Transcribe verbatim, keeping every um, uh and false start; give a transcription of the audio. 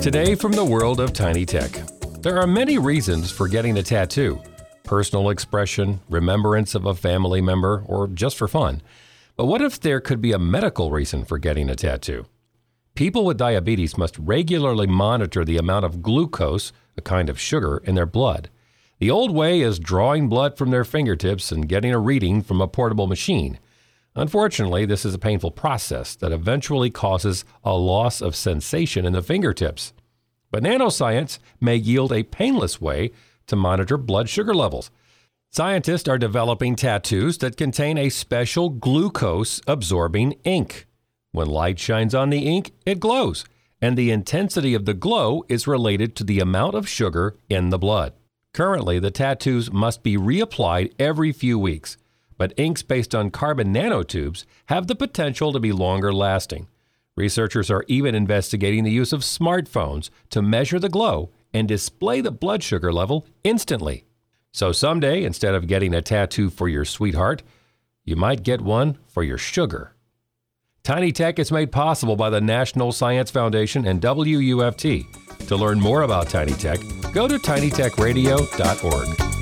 Today from the world of tiny tech. There are many reasons for getting a tattoo. Personal expression, remembrance of a family member, or just for fun. But what if there could be a medical reason for getting a tattoo? People with diabetes must regularly monitor the amount of glucose, a kind of sugar, in their blood. The old way is drawing blood from their fingertips and getting a reading from a portable machine. Unfortunately, this is a painful process that eventually causes a loss of sensation in the fingertips. But nanoscience may yield a painless way to monitor blood sugar levels. Scientists are developing tattoos that contain a special glucose-absorbing ink. When light shines on the ink, it glows, and the intensity of the glow is related to the amount of sugar in the blood. Currently, the tattoos must be reapplied every few weeks, but inks based on carbon nanotubes have the potential to be longer lasting. Researchers are even investigating the use of smartphones to measure the glow and display the blood sugar level instantly. So someday, instead of getting a tattoo for your sweetheart, you might get one for your sugar. Tiny Tech is made possible by the National Science Foundation and W U F T. To learn more about Tiny Tech, go to tiny tech radio dot org.